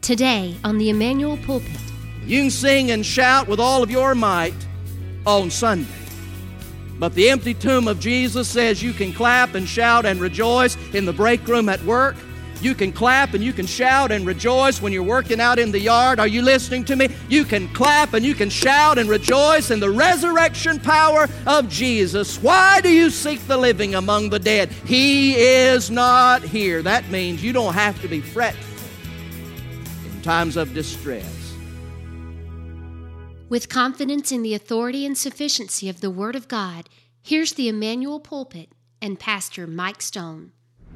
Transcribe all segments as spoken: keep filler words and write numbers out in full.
Today on the Emmanuel Pulpit. You can sing and shout with all of your might on Sunday. But the empty tomb of Jesus says you can clap and shout and rejoice in the break room at work. You can clap and you can shout and rejoice when you're working out in the yard. Are you listening to me? You can clap and you can shout and rejoice in the resurrection power of Jesus. Why do you seek the living among the dead? He is not here. That means you don't have to be fretful in times of distress. With confidence in the authority and sufficiency of the Word of God, here's the Emmanuel Pulpit and Pastor Mike Stone.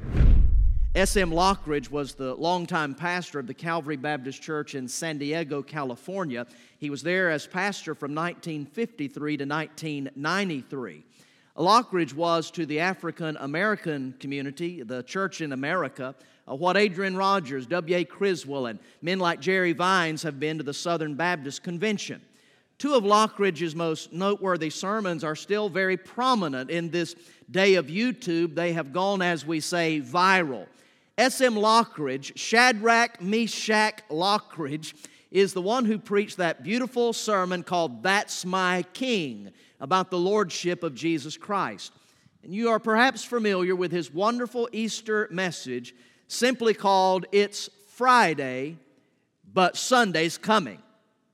S M Lockridge was the longtime pastor of the Calvary Baptist Church in San Diego, California. He was there as pastor from nineteen fifty-three to nineteen ninety-three. Lockridge was to the African American community, the church in America, uh, what Adrian Rogers, W A Criswell, and men like Jerry Vines have been to the Southern Baptist Convention. Two of Lockridge's most noteworthy sermons are still very prominent in this day of YouTube. They have gone, as we say, viral. S M Lockridge, Shadrach, Meshach, Lockridge, is the one who preached that beautiful sermon called That's My King, about the lordship of Jesus Christ. And you are perhaps familiar with his wonderful Easter message, simply called It's Friday, but Sunday's Coming.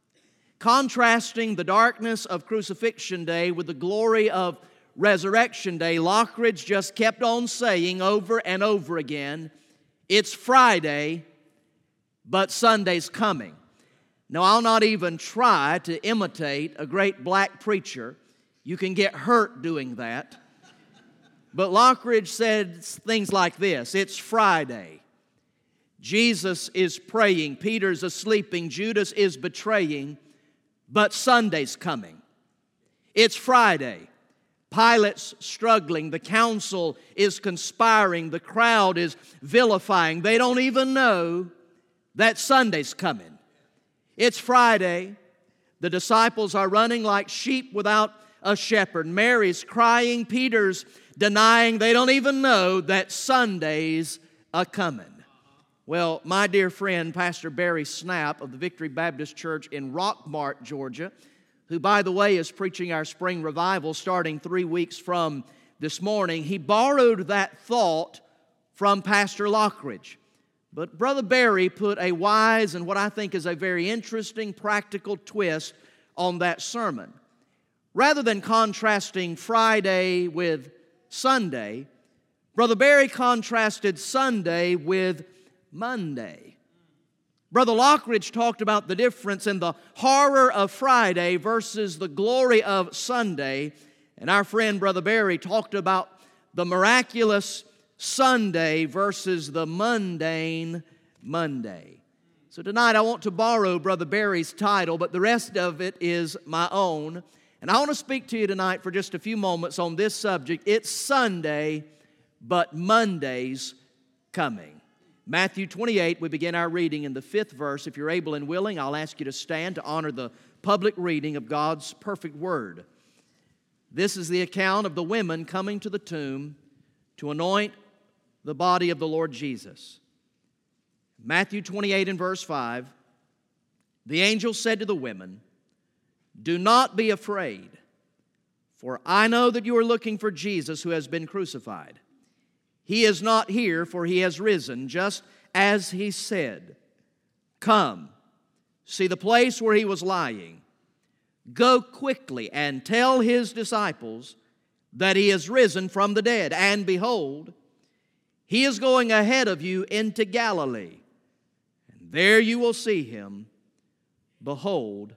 Contrasting the darkness of Crucifixion Day with the glory of Resurrection Day, Lockridge just kept on saying over and over again, it's Friday, but Sunday's coming. Now, I'll not even try to imitate a great black preacher. You can get hurt doing that. But Lockridge said things like this, it's Friday. Jesus is praying, Peter's asleeping, Judas is betraying, but Sunday's coming. It's Friday. Pilate's struggling. The council is conspiring. The crowd is vilifying. They don't even know that Sunday's coming. It's Friday. The disciples are running like sheep without a shepherd. Mary's crying. Peter's denying. They don't even know that Sunday's a-coming. Well, my dear friend, Pastor Barry Snap of the Victory Baptist Church in Rockmart, Georgia, who, by the way, is preaching our spring revival starting three weeks from this morning, he borrowed that thought from Pastor Lockridge. But Brother Barry put a wise and what I think is a very interesting practical twist on that sermon. Rather than contrasting Friday with Sunday, Brother Barry contrasted Sunday with Monday. Brother Lockridge talked about the difference in the horror of Friday versus the glory of Sunday. And our friend Brother Barry talked about the miraculous Sunday versus the mundane Monday. So tonight I want to borrow Brother Barry's title, but the rest of it is my own. And I want to speak to you tonight for just a few moments on this subject. It's Sunday, but Monday's coming. Matthew twenty-eight, we begin our reading in the fifth verse. If you're able and willing, I'll ask you to stand to honor the public reading of God's perfect word. This is the account of the women coming to the tomb to anoint the body of the Lord Jesus. Matthew twenty-eight and verse five, the angel said to the women, "Do not be afraid, for I know that you are looking for Jesus who has been crucified. He is not here, for He has risen, just as He said. Come, see the place where He was lying. Go quickly and tell His disciples that He is risen from the dead. And behold, He is going ahead of you into Galilee. And there you will see Him. Behold,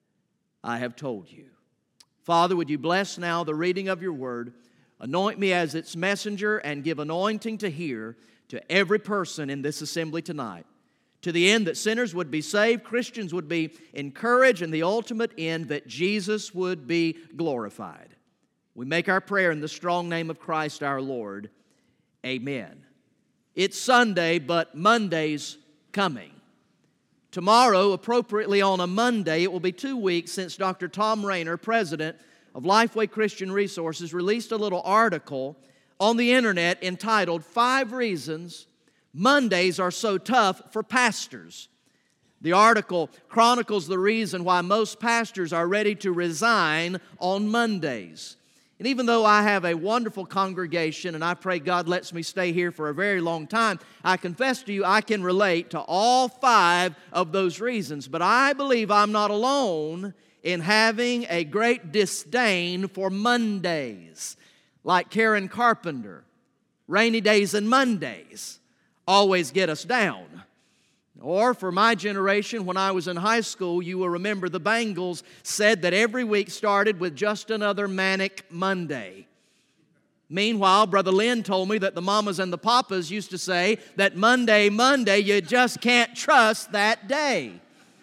I have told you." Father, would you bless now the reading of your word? Anoint me as its messenger and give anointing to hear to every person in this assembly tonight, to the end that sinners would be saved, Christians would be encouraged, and the ultimate end that Jesus would be glorified. We make our prayer in the strong name of Christ our Lord. Amen. It's Sunday, but Monday's coming. Tomorrow, appropriately on a Monday, it will be two weeks since Doctor Tom Rainer, president of Lifeway Christian Resources, released a little article on the internet entitled Five Reasons Mondays Are So Tough for Pastors. The article chronicles the reason why most pastors are ready to resign on Mondays. And even though I have a wonderful congregation and I pray God lets me stay here for a very long time, I confess to you I can relate to all five of those reasons. But I believe I'm not alone in having a great disdain for Mondays. Like Karen Carpenter, rainy days and Mondays always get us down. Or for my generation, when I was in high school, you will remember the Bangles said that every week started with just another manic Monday. Meanwhile, Brother Lynn told me that the mamas and the papas used to say that Monday, Monday, you just can't trust that day.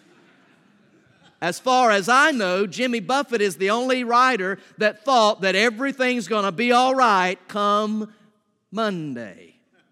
As far as I know, Jimmy Buffett is the only writer that thought that everything's going to be all right come Monday.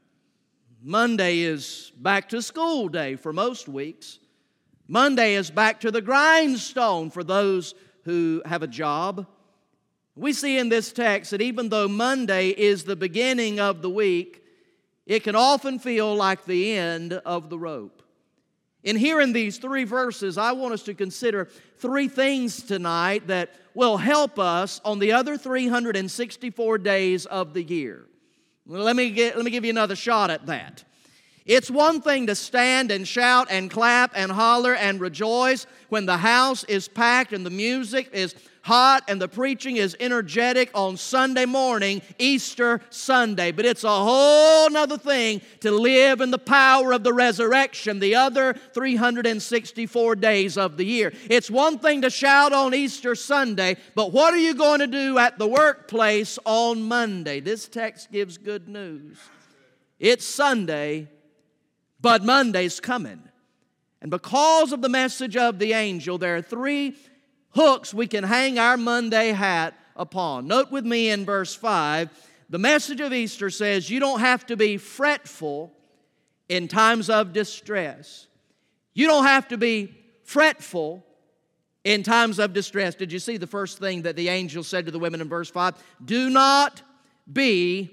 Monday is back to school day for most weeks. Monday is back to the grindstone for those who have a job. We see in this text that even though Monday is the beginning of the week, it can often feel like the end of the rope. In hearing these three verses, I want us to consider three things tonight that will help us on the other three hundred sixty-four days of the year. Well, let me get, let me give you another shot at that. It's one thing to stand and shout and clap and holler and rejoice when the house is packed and the music is hot and the preaching is energetic on Sunday morning, Easter Sunday. But it's a whole nother thing to live in the power of the resurrection the other three hundred sixty-four days of the year. It's one thing to shout on Easter Sunday, but what are you going to do at the workplace on Monday? This text gives good news. It's Sunday, but Monday's coming. And because of the message of the angel, there are three hooks we can hang our Monday hat upon. Note with me in verse five, the message of Easter says you don't have to be fretful in times of distress. You don't have to be fretful in times of distress. Did you see the first thing that the angel said to the women in verse five? Do not be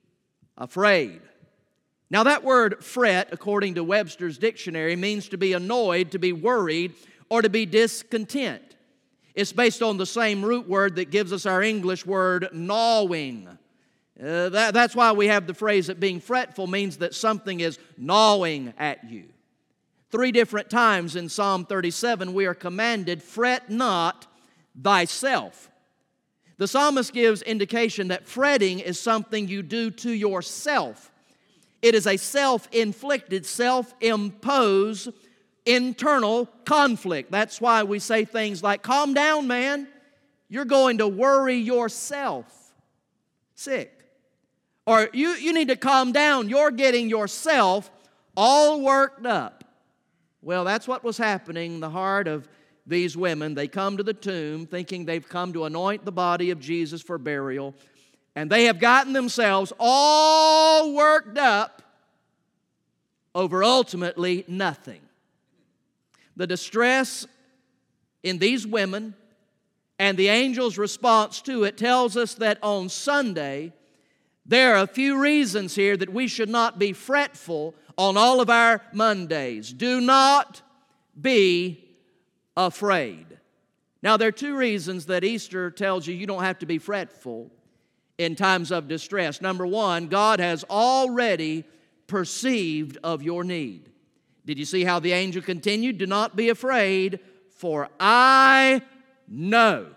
afraid. Now that word fret, according to Webster's dictionary, means to be annoyed, to be worried, or to be discontent. It's based on the same root word that gives us our English word gnawing. Uh, that, that's why we have the phrase that being fretful means that something is gnawing at you. Three different times in Psalm thirty-seven we are commanded, fret not thyself. The psalmist gives indication that fretting is something you do to yourself. It is a self-inflicted, self-imposed internal conflict. That's why we say things like, calm down, man. You're going to worry yourself sick. Or you, you need to calm down. You're getting yourself all worked up. Well, that's what was happening in the heart of these women. They come to the tomb thinking they've come to anoint the body of Jesus for burial. And they have gotten themselves all worked up over ultimately nothing. The distress in these women and the angel's response to it tells us that on Sunday, there are a few reasons here that we should not be fretful on all of our Mondays. Do not be afraid. Now, there are two reasons that Easter tells you you don't have to be fretful in times of distress. Number one, God has already perceived of your need. Did you see how the angel continued? Do not be afraid, for I know.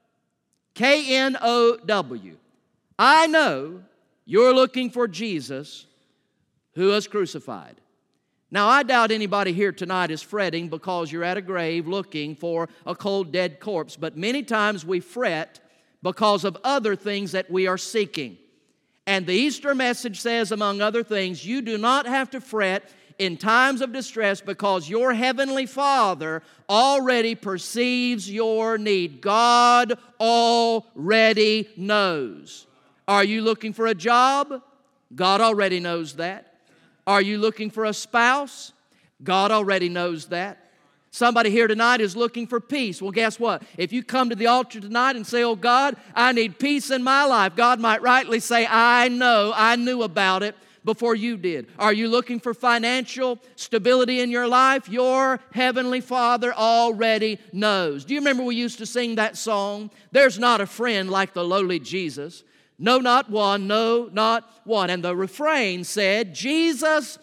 K N O W. I know you're looking for Jesus who was crucified. Now, I doubt anybody here tonight is fretting because you're at a grave looking for a cold, dead corpse. But many times we fret because of other things that we are seeking. And the Easter message says, among other things, you do not have to fret in times of distress because your heavenly Father already perceives your need. God already knows. Are you looking for a job? God already knows that. Are you looking for a spouse? God already knows that. Somebody here tonight is looking for peace. Well, guess what? If you come to the altar tonight and say, oh God, I need peace in my life, God might rightly say, I know, I knew about it before you did. Are you looking for financial stability in your life? Your Heavenly Father already knows. Do you remember we used to sing that song? There's not a friend like the lowly Jesus. No, not one. No, not one. And the refrain said, Jesus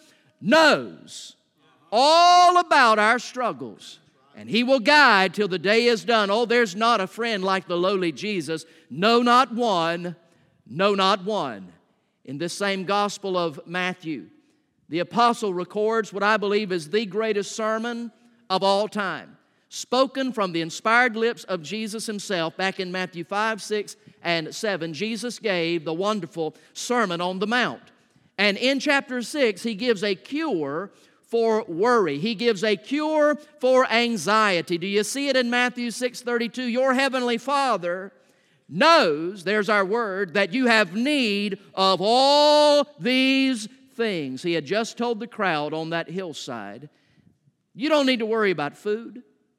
knows all about our struggles, and He will guide till the day is done. Oh, there's not a friend like the lowly Jesus. No, not one. No, not one. In this same Gospel of Matthew, the apostle records what I believe is the greatest sermon of all time, spoken from the inspired lips of Jesus Himself. Back in Matthew five, six, and seven, Jesus gave the wonderful Sermon on the Mount. And in chapter six, He gives a cure for worry. He gives a cure for anxiety. Do you see it in Matthew six thirty-two? Your Heavenly Father knows, there's our word, that you have need of all these things. He had just told the crowd on that hillside, you don't need to worry about food.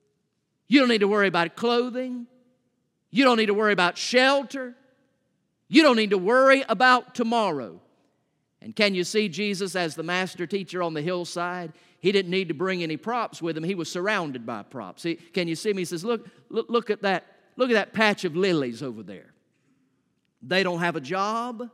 You don't need to worry about clothing. You don't need to worry about shelter. You don't need to worry about tomorrow. And can you see Jesus as the master teacher on the hillside? He didn't need to bring any props with Him. He was surrounded by props. He, can you see him? He says, look, look, look at that. Look at that patch of lilies over there. They don't have a job.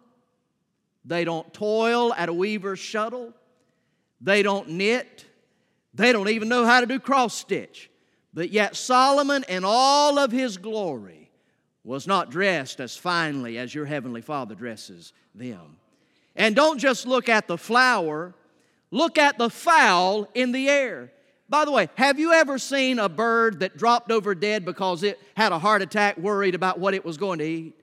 They don't toil at a weaver's shuttle. They don't knit. They don't even know how to do cross stitch. But yet Solomon in all of his glory was not dressed as finely as your Heavenly Father dresses them. And don't just look at the flower, look at the fowl in the air. By the way, have you ever seen a bird that dropped over dead because it had a heart attack, worried about what it was going to eat?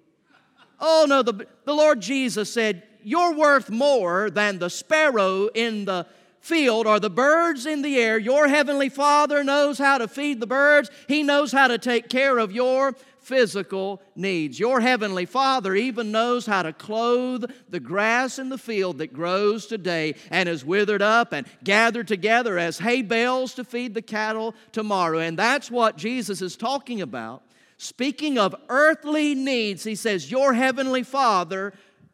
Oh no, the, the Lord Jesus said, you're worth more than the sparrow in the field or the birds in the air. Your Heavenly Father knows how to feed the birds. He knows how to take care of your physical needs. Your Heavenly Father even knows how to clothe the grass in the field that grows today and is withered up and gathered together as hay bales to feed the cattle tomorrow. And that's what Jesus is talking about. Speaking of earthly needs, He says, your Heavenly Father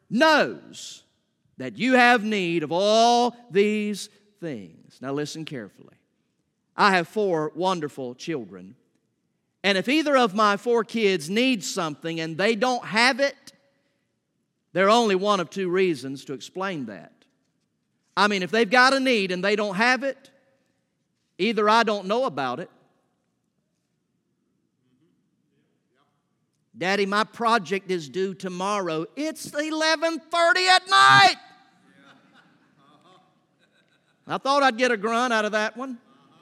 knows that you have need of all these things. Now listen carefully. I have four wonderful children. And if either of my four kids needs something and they don't have it, there are only one of two reasons to explain that. I mean, if they've got a need and they don't have it, either I don't know about it. Daddy, my project is due tomorrow. It's eleven thirty at night. I thought I'd get a grunt out of that one.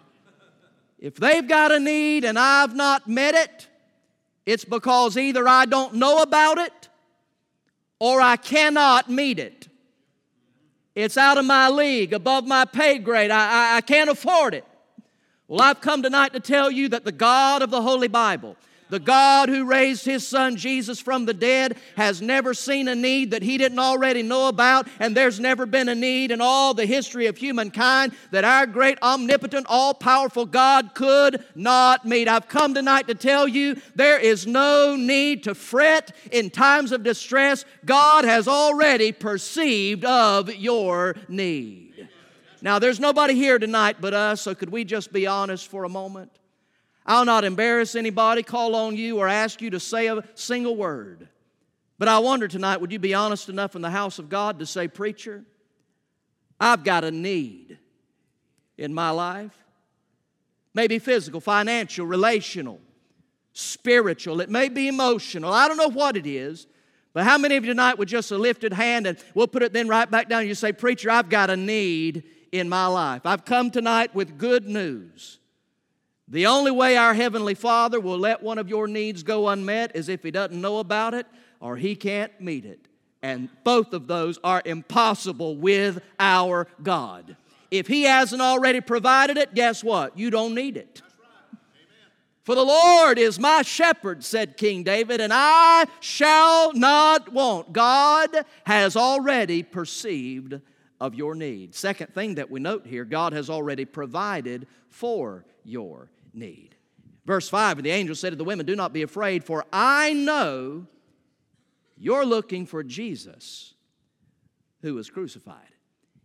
If they've got a need and I've not met it, it's because either I don't know about it or I cannot meet it. It's out of my league, above my pay grade. I, I, I can't afford it. Well, I've come tonight to tell you that the God of the Holy Bible, the God who raised His Son Jesus from the dead, has never seen a need that He didn't already know about, and there's never been a need in all the history of humankind that our great, omnipotent, all-powerful God could not meet. I've come tonight to tell you there is no need to fret in times of distress. God has already perceived of your need. Now, there's nobody here tonight but us, so could we just be honest for a moment? I'll not embarrass anybody, call on you, or ask you to say a single word. But I wonder tonight, would you be honest enough in the house of God to say, preacher, I've got a need in my life? Maybe physical, financial, relational, spiritual. It may be emotional. I don't know what it is. But how many of you tonight with just a lifted hand, and we'll put it then right back down, and you say, preacher, I've got a need in my life. I've come tonight with good news. The only way our Heavenly Father will let one of your needs go unmet is if He doesn't know about it or He can't meet it. And both of those are impossible with our God. If He hasn't already provided it, guess what? You don't need it. For the Lord is my shepherd, said King David, and I shall not want. God has already perceived of your need. Second thing that we note here, God has already provided for your need. Verse five, and the angel said to the women, do not be afraid, for I know you're looking for Jesus who was crucified.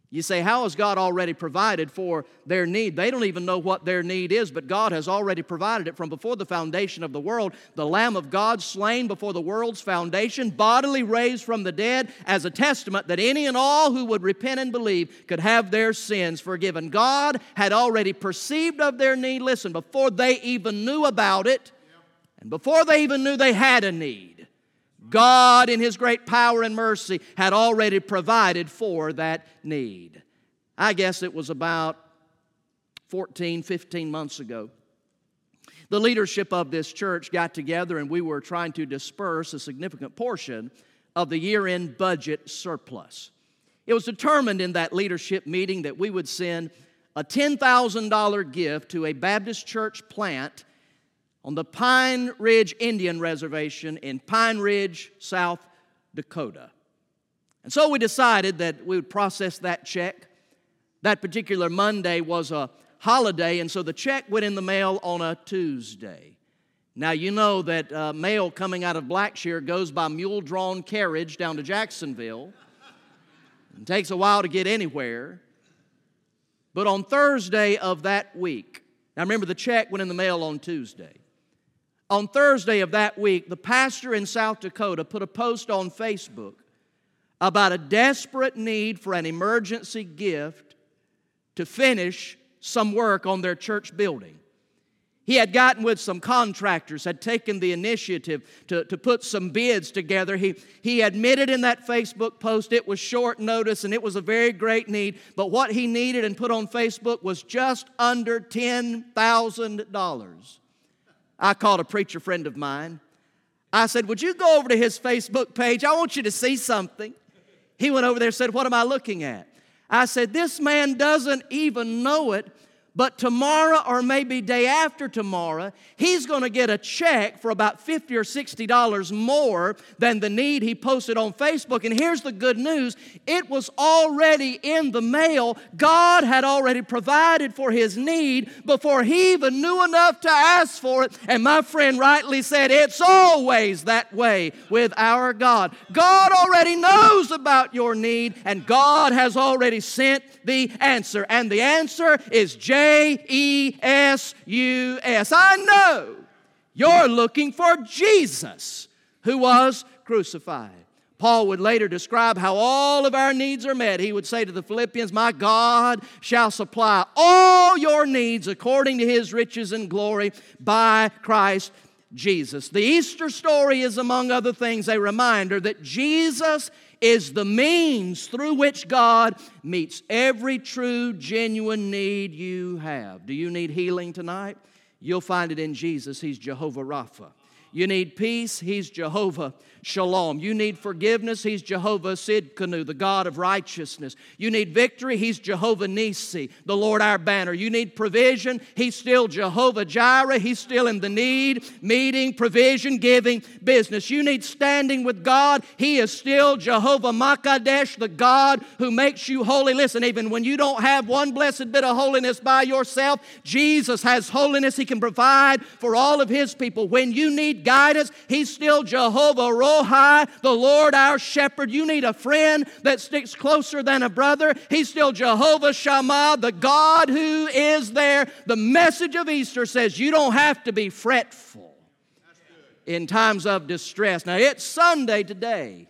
You say, how has God already provided for their need? They don't even know what their need is, but God has already provided it from before the foundation of the world. The Lamb of God slain before the world's foundation, bodily raised from the dead as a testament that any and all who would repent and believe could have their sins forgiven. God had already perceived of their need, listen, before they even knew about it, and before they even knew they had a need. God, in His great power and mercy, had already provided for that need. I guess it was about fourteen, fifteen months ago. The leadership of this church got together and we were trying to disperse a significant portion of the year-end budget surplus. It was determined in that leadership meeting that we would send a ten thousand dollars gift to a Baptist church plant on the Pine Ridge Indian Reservation in Pine Ridge, South Dakota. And so we decided that we would process that check. That particular Monday was a holiday, and so the check went in the mail on a Tuesday. Now, you know that uh, mail coming out of Blackshear goes by mule-drawn carriage down to Jacksonville. It takes a while to get anywhere. But on Thursday of that week, now remember the check went in the mail on Tuesday. On Thursday of that week, the pastor in South Dakota put a post on Facebook about a desperate need for an emergency gift to finish some work on their church building. He had gotten with some contractors, had taken the initiative to, to put some bids together. He, he admitted in that Facebook post it was short notice and it was a very great need, but what he needed and put on Facebook was just under ten thousand dollars. I called a preacher friend of mine. I said, would you go over to his Facebook page? I want you to see something. He went over there and said, what am I looking at? I said, this man doesn't even know it, but tomorrow or maybe day after tomorrow, he's going to get a check for about fifty or sixty dollars more than the need he posted on Facebook. And here's the good news. It was already in the mail. God had already provided for his need before he even knew enough to ask for it. And my friend rightly said, it's always that way with our God. God already knows about your need, and God has already sent the answer. And the answer is J E S U S. I know you're looking for Jesus who was crucified. Paul would later describe how all of our needs are met. He would say to the Philippians, my God shall supply all your needs according to His riches and glory by Christ Jesus. The Easter story is, among other things, a reminder that Jesus is the means through which God meets every true, genuine need you have. Do you need healing tonight? You'll find it in Jesus. He's Jehovah Rapha. You need peace? He's Jehovah Shalom. You need forgiveness? He's Jehovah Sidkenu, the God of righteousness. You need victory? He's Jehovah Nisi, the Lord our banner. You need provision? He's still Jehovah Jireh. He's still in the need, meeting, provision, giving, business. You need standing with God? He is still Jehovah Makadesh, the God who makes you holy. Listen, even when you don't have one blessed bit of holiness by yourself, Jesus has holiness He can provide for all of His people. When you need guidance, He's still Jehovah Rohi, the Lord our shepherd. You need a friend that sticks closer than a brother. He's still Jehovah Shammah, the God who is there. The message of Easter says you don't have to be fretful in times of distress. Now, it's Sunday today,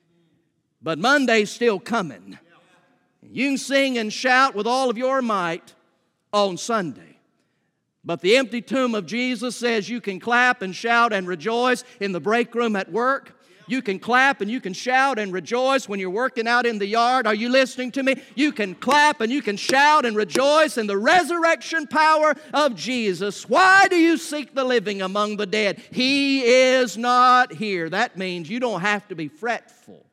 but Monday's still coming. You can sing and shout with all of your might on Sunday. But the empty tomb of Jesus says you can clap and shout and rejoice in the break room at work. You can clap and you can shout and rejoice when you're working out in the yard. Are you listening to me? You can clap and you can shout and rejoice in the resurrection power of Jesus. Why do you seek the living among the dead? He is not here. That means you don't have to be fretful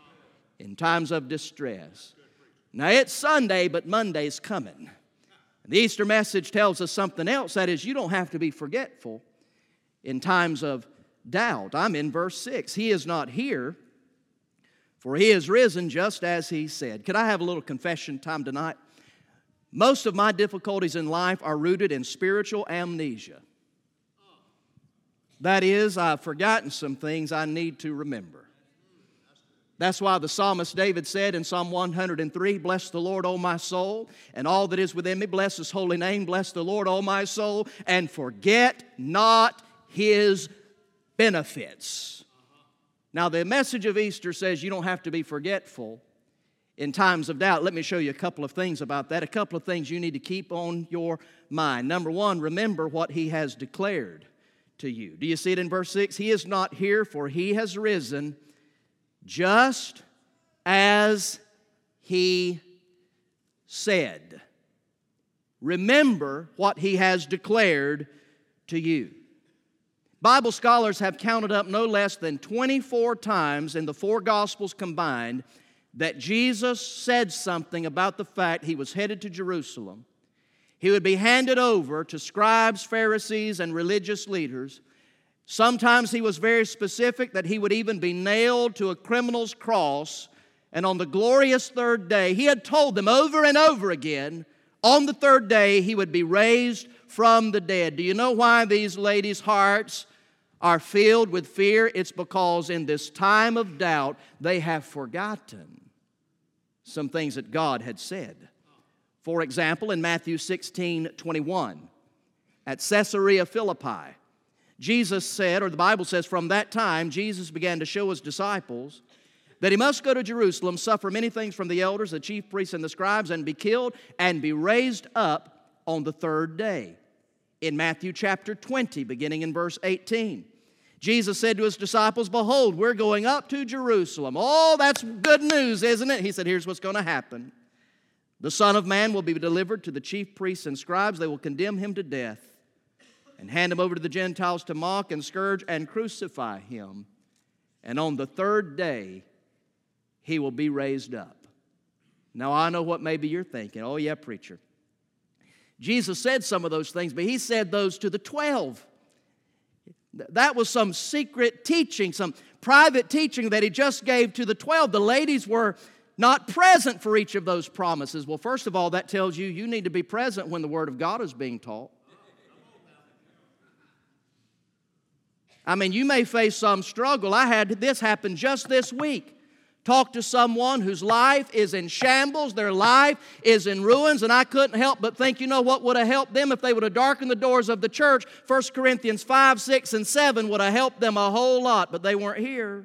in times of distress. Now, it's Sunday, but Monday's coming. The Easter message tells us something else. That is, you don't have to be forgetful in times of doubt. I'm in verse six. He is not here, for He is risen just as He said. Could I have a little confession time tonight? Most of my difficulties in life are rooted in spiritual amnesia. That is, I've forgotten some things I need to remember. That's why the psalmist David said in Psalm one hundred three, "Bless the Lord, O my soul, and all that is within me. Bless His holy name. Bless the Lord, O my soul, and forget not His benefits." Now, the message of Easter says you don't have to be forgetful in times of doubt. Let me show you a couple of things about that, a couple of things you need to keep on your mind. Number one, remember what He has declared to you. Do you see it in verse six? He is not here, for He has risen, just as He said. Remember what He has declared to you. Bible scholars have counted up no less than twenty-four times in the four Gospels combined that Jesus said something about the fact He was headed to Jerusalem. He would be handed over to scribes, Pharisees, and religious leaders. Sometimes He was very specific that He would even be nailed to a criminal's cross. And on the glorious third day, He had told them over and over again, on the third day He would be raised from the dead. Do you know why these ladies' hearts are filled with fear? It's because in this time of doubt, they have forgotten some things that God had said. For example, in Matthew sixteen twenty-one, at Caesarea Philippi, Jesus said, or the Bible says, from that time, Jesus began to show His disciples that He must go to Jerusalem, suffer many things from the elders, the chief priests, and the scribes, and be killed, and be raised up on the third day. In Matthew chapter twenty, beginning in verse eighteen, Jesus said to His disciples, "Behold, we're going up to Jerusalem." Oh, that's good news, isn't it? He said, here's what's going to happen. The Son of Man will be delivered to the chief priests and scribes. They will condemn Him to death and hand Him over to the Gentiles to mock and scourge and crucify Him. And on the third day, He will be raised up. Now, I know what maybe you're thinking. Oh, yeah, preacher. Jesus said some of those things, but He said those to the twelve. That was some secret teaching, some private teaching that He just gave to the twelve. The ladies were not present for each of those promises. Well, first of all, that tells you you need to be present when the Word of God is being taught. I mean, you may face some struggle. I had this happen just this week. Talked to someone whose life is in shambles, their life is in ruins, and I couldn't help but think, you know what would have helped them if they would have darkened the doors of the church? First Corinthians five, six, and seven would have helped them a whole lot, but they weren't here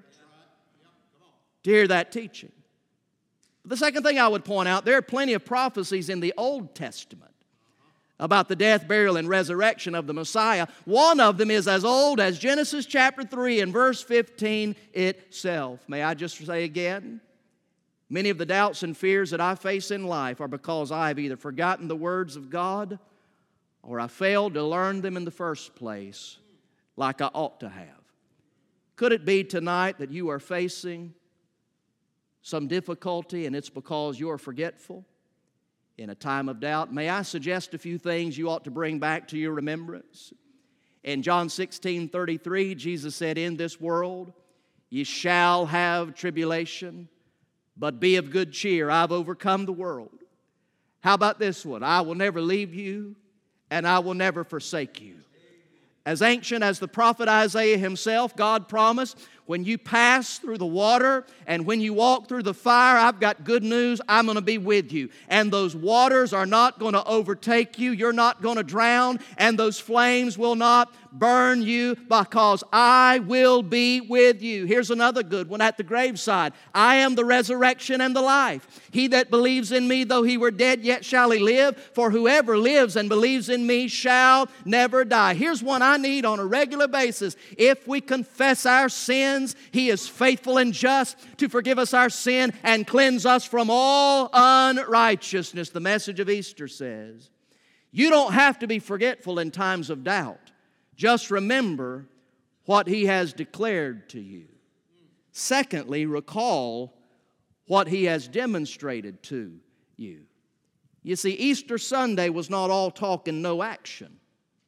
to hear that teaching. The second thing I would point out, there are plenty of prophecies in the Old Testament about the death, burial, and resurrection of the Messiah. One of them is as old as Genesis chapter three and verse fifteen itself. May I just say again, many of the doubts and fears that I face in life are because I have either forgotten the words of God or I failed to learn them in the first place like I ought to have. Could it be tonight that you are facing some difficulty and it's because you are forgetful in a time of doubt? May I suggest a few things you ought to bring back to your remembrance? In John sixteen thirty-three, Jesus said, "In this world ye shall have tribulation, but be of good cheer. I've overcome the world." How about this one? "I will never leave you, and I will never forsake you." As ancient as the prophet Isaiah himself, God promised, when you pass through the water and when you walk through the fire, I've got good news, I'm going to be with you. And those waters are not going to overtake you. You're not going to drown. And those flames will not burn you because I will be with you. Here's another good one at the graveside. "I am the resurrection and the life. He that believes in me, though he were dead, yet shall he live. For whoever lives and believes in me shall never die." Here's one I need on a regular basis. If we confess our sins, He is faithful and just to forgive us our sin and cleanse us from all unrighteousness. The message of Easter says, you don't have to be forgetful in times of doubt. Just remember what He has declared to you. Secondly, recall what He has demonstrated to you. You see, Easter Sunday was not all talk and no action.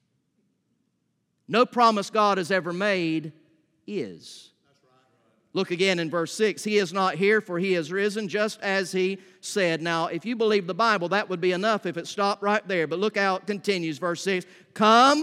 No promise God has ever made is. Look again in verse six. "He is not here, for He has risen, just as He said." Now, if you believe the Bible, that would be enough if it stopped right there. But look how it continues, verse six. "Come,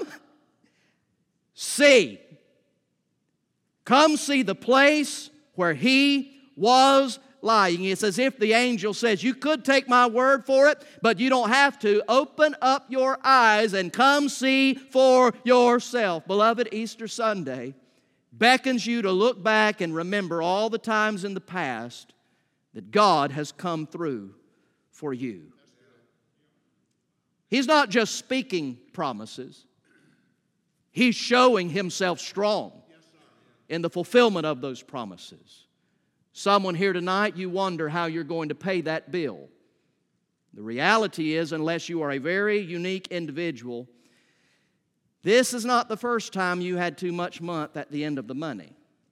see. Come see the place where He was lying. It's as if the angel says, you could take my word for it, but you don't have to. Open up your eyes and come see for yourself. Beloved, Easter Sunday beckons you to look back and remember all the times in the past that God has come through for you. He's not just speaking promises. He's showing Himself strong in the fulfillment of those promises. Someone here tonight, you wonder how you're going to pay that bill. The reality is, unless you are a very unique individual, this is not the first time you had too much month at the end of the money.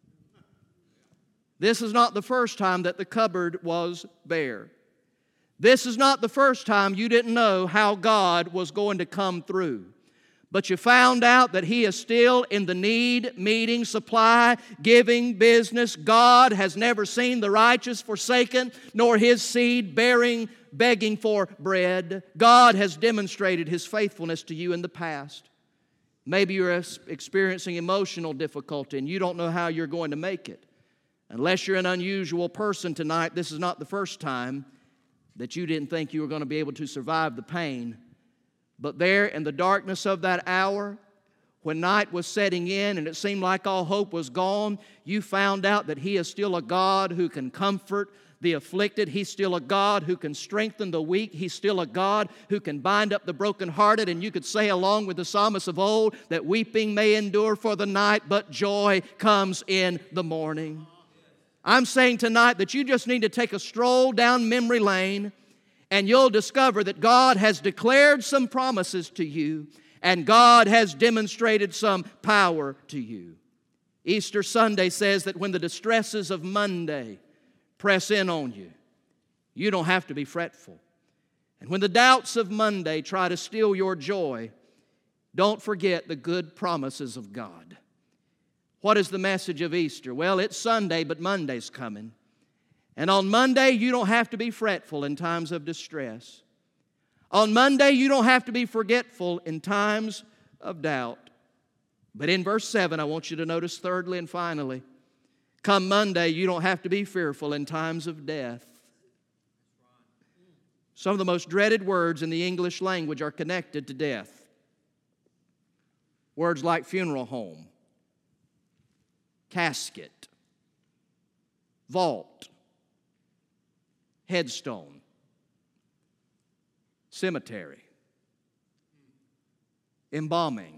This is not the first time that the cupboard was bare. This is not the first time you didn't know how God was going to come through. But you found out that He is still in the need, meeting, supply, giving business. God has never seen the righteous forsaken, nor His seed bearing, begging for bread. God has demonstrated His faithfulness to you in the past. Maybe you're experiencing emotional difficulty and you don't know how you're going to make it. Unless you're an unusual person tonight, this is not the first time that you didn't think you were going to be able to survive the pain. But there in the darkness of that hour, when night was setting in and it seemed like all hope was gone, you found out that He is still a God who can comfort the afflicted. He's still a God who can strengthen the weak. He's still a God who can bind up the brokenhearted. And you could say along with the psalmist of old that weeping may endure for the night, but joy comes in the morning. I'm saying tonight that you just need to take a stroll down memory lane and you'll discover that God has declared some promises to you and God has demonstrated some power to you. Easter Sunday says that when the distresses of Monday press in on you, you don't have to be fretful. And when the doubts of Monday try to steal your joy, don't forget the good promises of God. What is the message of Easter? Well, it's Sunday, but Monday's coming. And on Monday, you don't have to be fretful in times of distress. On Monday, you don't have to be forgetful in times of doubt. But in verse seven, I want you to notice thirdly and finally, come Monday, you don't have to be fearful in times of death. Some of the most dreaded words in the English language are connected to death. Words like funeral home, casket, vault, headstone, cemetery, embalming.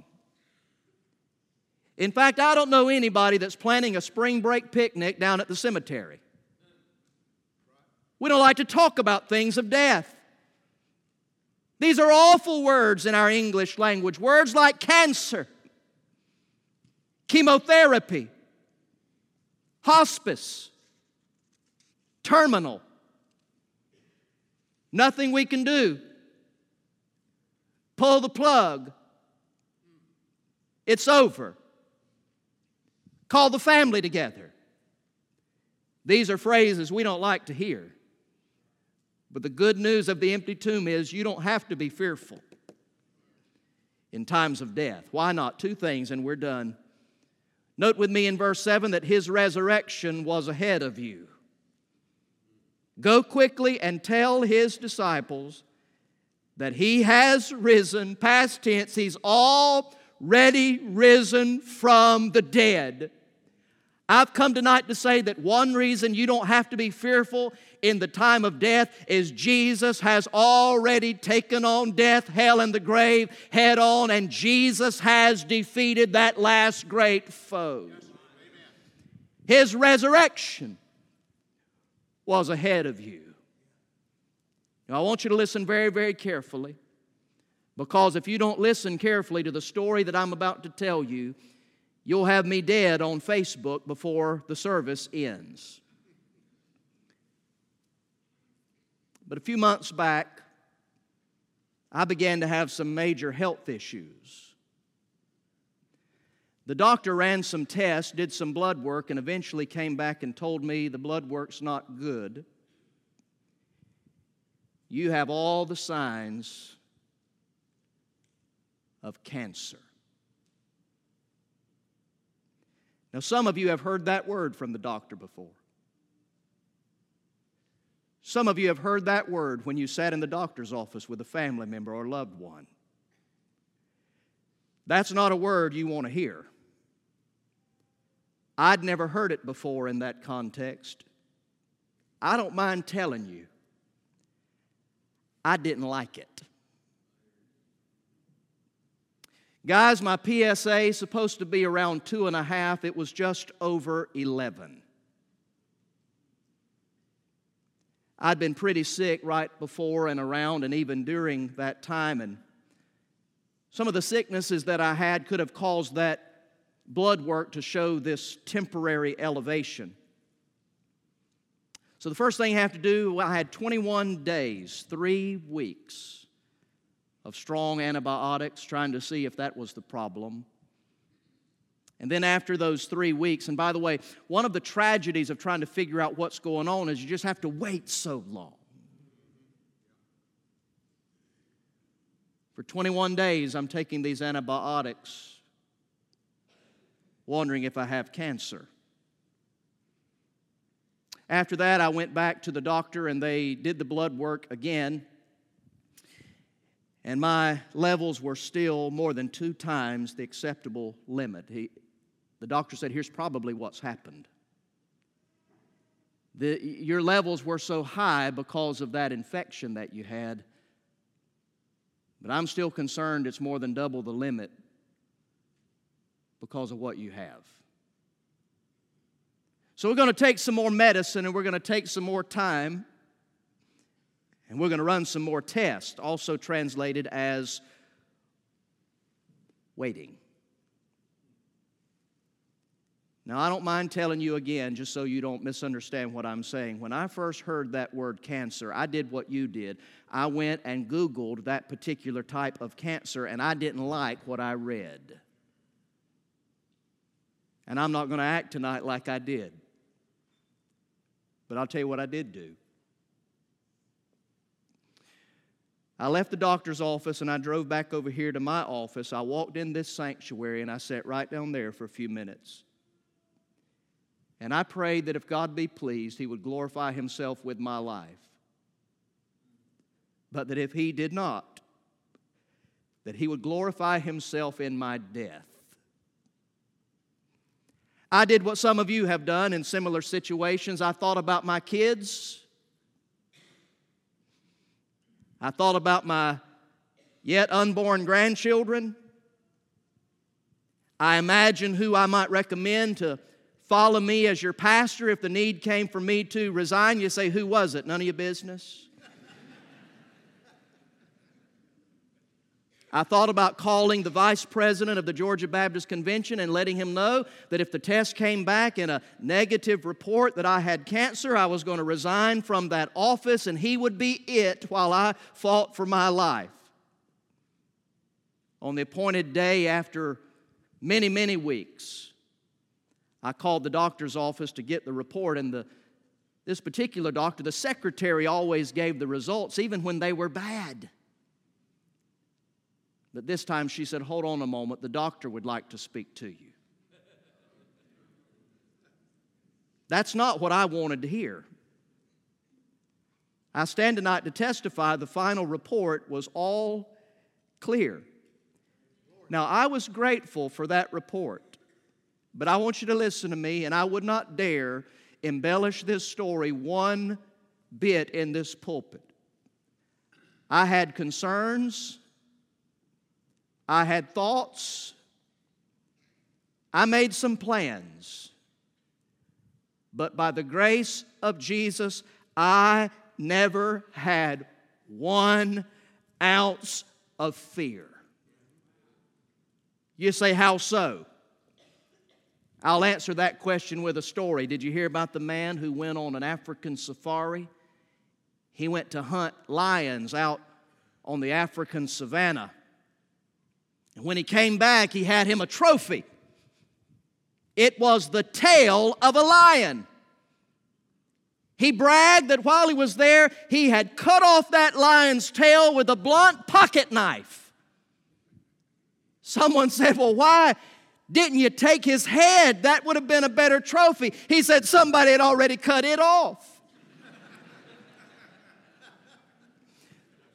In fact, I don't know anybody that's planning a spring break picnic down at the cemetery. We don't like to talk about things of death. These are awful words in our English language. Words like cancer, chemotherapy, hospice, terminal. Nothing we can do. Pull the plug. It's over. Call the family together. These are phrases we don't like to hear. But the good news of the empty tomb is you don't have to be fearful in times of death. Why not? Two things and we're done. Note with me in verse seven that His resurrection was ahead of you. Go quickly and tell His disciples that He has risen, past tense, He's already risen from the dead. I've come tonight to say that one reason you don't have to be fearful in the time of death is Jesus has already taken on death, hell, and the grave head on, and Jesus has defeated that last great foe. His resurrection was ahead of you. Now, I want you to listen very, very carefully, because if you don't listen carefully to the story that I'm about to tell you, you'll have me dead on Facebook before the service ends. But a few months back, I began to have some major health issues. The doctor ran some tests, did some blood work, and eventually came back and told me the blood work's not good. You have all the signs of cancer. Now, some of you have heard that word from the doctor before. Some of you have heard that word when you sat in the doctor's office with a family member or loved one. That's not a word you want to hear. I'd never heard it before in that context. I don't mind telling you, I didn't like it. Guys, my P S A is supposed to be around two and a half. It was just over eleven. I'd been pretty sick right before and around and even during that time, and some of the sicknesses that I had could have caused that blood work to show this temporary elevation. So the first thing I have to do, I had twenty-one days, three weeks of strong antibiotics, trying to see if that was the problem. And then after those three weeks, and by the way, one of the tragedies of trying to figure out what's going on is you just have to wait so long. For twenty-one days, I'm taking these antibiotics, wondering if I have cancer. After that, I went back to the doctor, and they did the blood work again. And my levels were still more than two times the acceptable limit. He, the doctor said, here's probably what's happened. The, your levels were so high because of that infection that you had. But I'm still concerned it's more than double the limit because of what you have. So we're going to take some more medicine, and we're going to take some more time, and we're going to run some more tests, also translated as waiting. Now, I don't mind telling you again, just so you don't misunderstand what I'm saying. When I first heard that word cancer, I did what you did. I went and Googled that particular type of cancer, and I didn't like what I read. And I'm not going to act tonight like I did. But I'll tell you what I did do. I left the doctor's office and I drove back over here to my office. I walked in this sanctuary and I sat right down there for a few minutes. And I prayed that if God be pleased, He would glorify Himself with my life. But that if He did not, that He would glorify Himself in my death. I did what some of you have done in similar situations. I thought about my kids. I thought about my yet unborn grandchildren. I imagined who I might recommend to follow me as your pastor if the need came for me to resign. You say, who was it? None of your business. I thought about calling the vice president of the Georgia Baptist Convention and letting him know that if the test came back in a negative report that I had cancer, I was going to resign from that office and he would be it while I fought for my life. On the appointed day, after many, many weeks, I called the doctor's office to get the report, and the, this particular doctor, the secretary, always gave the results even when they were bad. But this time she said, hold on a moment, the doctor would like to speak to you. That's not what I wanted to hear. I stand tonight to testify the final report was all clear. Now, I was grateful for that report, but I want you to listen to me, and I would not dare embellish this story one bit in this pulpit. I had concerns. I had thoughts. I made some plans. But by the grace of Jesus, I never had one ounce of fear. You say, how so? I'll answer that question with a story. Did you hear about the man who went on an African safari? He went to hunt lions out on the African savannah. And when he came back, he had him a trophy. It was the tail of a lion. He bragged that while he was there, he had cut off that lion's tail with a blunt pocket knife. Someone said, well, why didn't you take his head? That would have been a better trophy. He said somebody had already cut it off.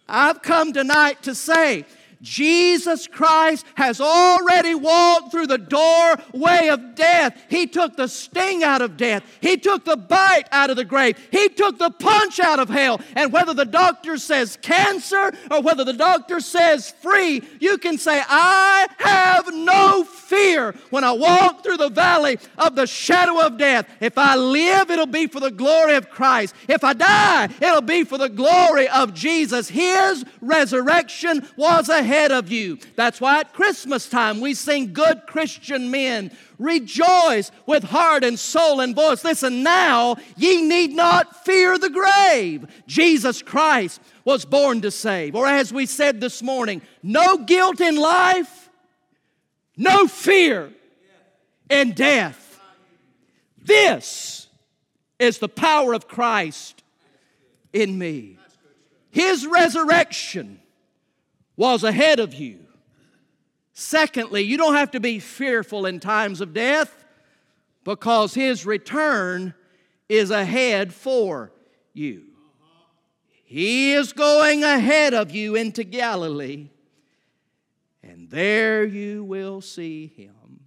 I've come tonight to say, Jesus Christ has already walked through the doorway of death. He took the sting out of death. He took the bite out of the grave. He took the punch out of hell. And whether the doctor says cancer or whether the doctor says free, you can say, I have no fear when I walk through the valley of the shadow of death. If I live, it'll be for the glory of Christ. If I die, it'll be for the glory of Jesus. His resurrection was ahead of you. That's why at Christmas time we sing, good Christian men, rejoice with heart and soul and voice. Listen, now ye need not fear the grave. Jesus Christ was born to save. Or as we said this morning, no guilt in life, no fear in death. This is the power of Christ in me. His resurrection was ahead of you. Secondly, you don't have to be fearful in times of death because His return is ahead for you. He is going ahead of you into Galilee, and there you will see Him.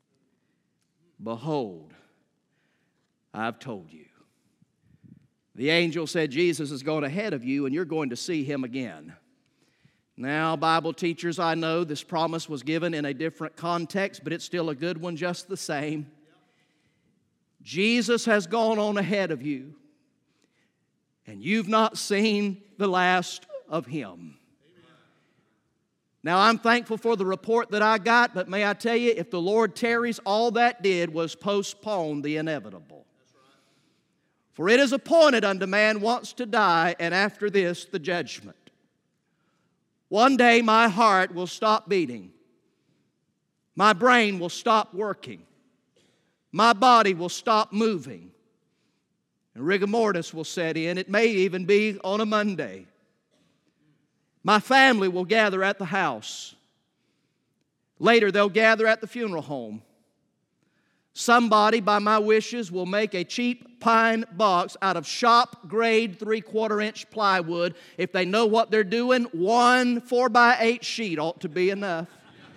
Behold, I've told you. The angel said Jesus is going ahead of you, and you're going to see Him again. Now, Bible teachers, I know this promise was given in a different context, but it's still a good one just the same. Jesus has gone on ahead of you, and you've not seen the last of Him. Now, I'm thankful for the report that I got, but may I tell you, if the Lord tarries, all that did was postpone the inevitable. For it is appointed unto man once to die, and after this the judgment. One day my heart will stop beating. My brain will stop working. My body will stop moving. And rigor mortis will set in. It may even be on a Monday. My family will gather at the house. Later they'll gather at the funeral home. Somebody, by my wishes, will make a cheap pine box out of shop-grade three-quarter inch plywood. If they know what they're doing, one four by eight sheet ought to be enough.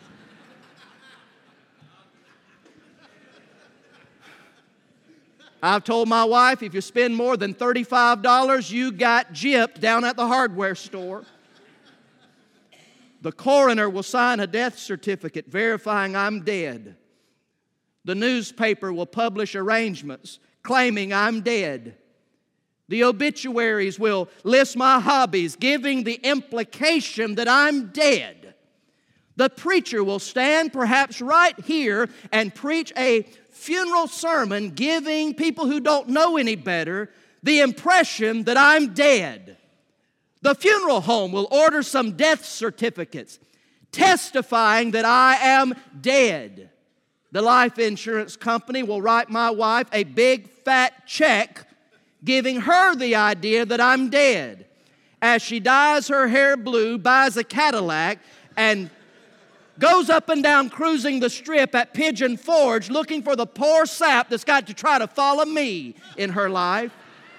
I've told my wife, if you spend more than thirty-five dollars, you got gypped down at the hardware store. The coroner will sign a death certificate verifying I'm dead. The newspaper will publish arrangements claiming I'm dead. The obituaries will list my hobbies, giving the implication that I'm dead. The preacher will stand perhaps right here and preach a funeral sermon giving people who don't know any better the impression that I'm dead. The funeral home will order some death certificates testifying that I am dead. The life insurance company will write my wife a big fat check giving her the idea that I'm dead. As she dyes her hair blue, buys a Cadillac, and goes up and down cruising the strip at Pigeon Forge looking for the poor sap that's got to try to follow me in her life.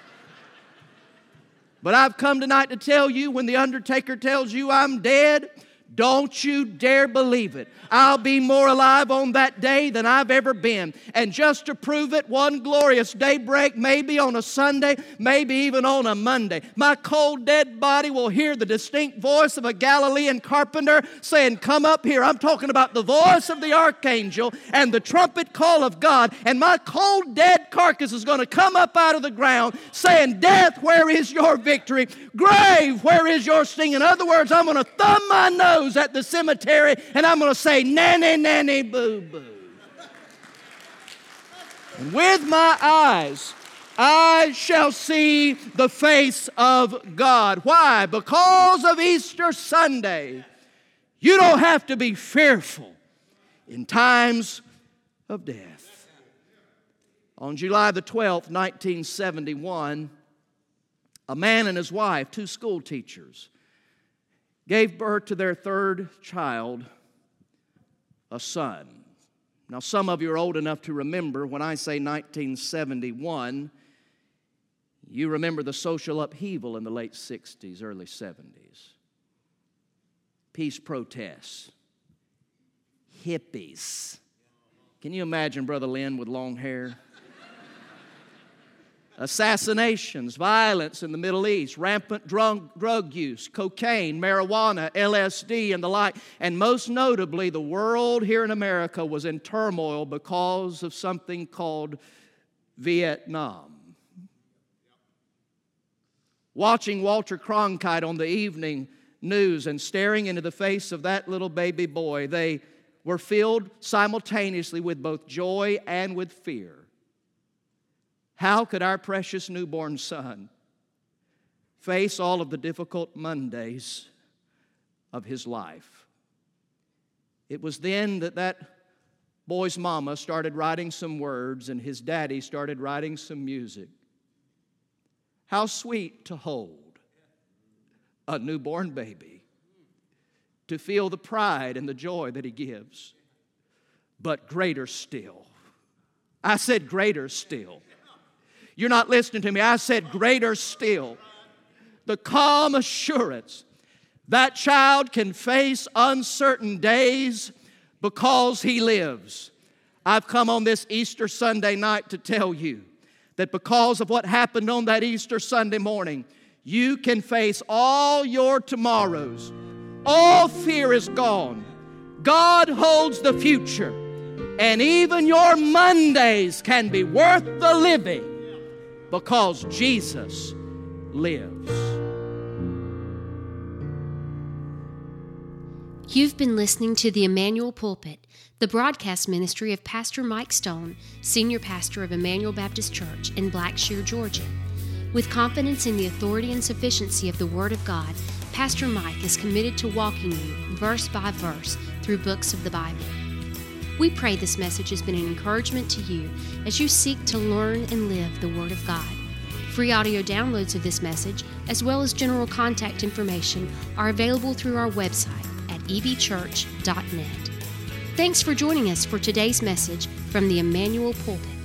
But I've come tonight to tell you, when the undertaker tells you I'm dead, don't you dare believe it. I'll be more alive on that day than I've ever been. And just to prove it, one glorious daybreak, maybe on a Sunday, maybe even on a Monday, my cold dead body will hear the distinct voice of a Galilean carpenter saying, come up here. I'm talking about the voice of the archangel and the trumpet call of God. And my cold dead carcass is going to come up out of the ground saying, death, where is your victory? Grave, where is your sting? In other words, I'm going to thumb my nose at the cemetery and I'm going to say, nanny, nanny, boo, boo. And with my eyes, I shall see the face of God. Why? Because of Easter Sunday. You don't have to be fearful in times of death. On July the twelfth, nineteen seventy-one, a man and his wife, two school teachers, gave birth to their third child, a son. Now, some of you are old enough to remember when I say nineteen seventy-one, You remember the social upheaval in the late sixties, early seventies. Peace protests. Hippies. Can you imagine Brother Lynn with long hair? Assassinations, violence in the Middle East, rampant drug, drug use, cocaine, marijuana, L S D, and the like. And most notably, the world here in America was in turmoil because of something called Vietnam. Watching Walter Cronkite on the evening news and staring into the face of that little baby boy, they were filled simultaneously with both joy and with fear. How could our precious newborn son face all of the difficult Mondays of his life? It was then that that boy's mama started writing some words and his daddy started writing some music. How sweet to hold a newborn baby, to feel the pride and the joy that he gives. But greater still. I said greater still. You're not listening to me. I said greater still. The calm assurance that child can face uncertain days because he lives. I've come on this Easter Sunday night to tell you that because of what happened on that Easter Sunday morning, you can face all your tomorrows. All fear is gone. God holds the future. And even your Mondays can be worth the living because Jesus lives. You've been listening to the Emmanuel Pulpit, the broadcast ministry of Pastor Mike Stone, Senior Pastor of Emmanuel Baptist Church in Blackshear, Georgia. With confidence in the authority and sufficiency of the Word of God, Pastor Mike is committed to walking you verse by verse through books of the Bible. We pray this message has been an encouragement to you as you seek to learn and live the Word of God. Free audio downloads of this message, as well as general contact information, are available through our website at e b church dot net. Thanks for joining us for today's message from the Emmanuel Pulpit.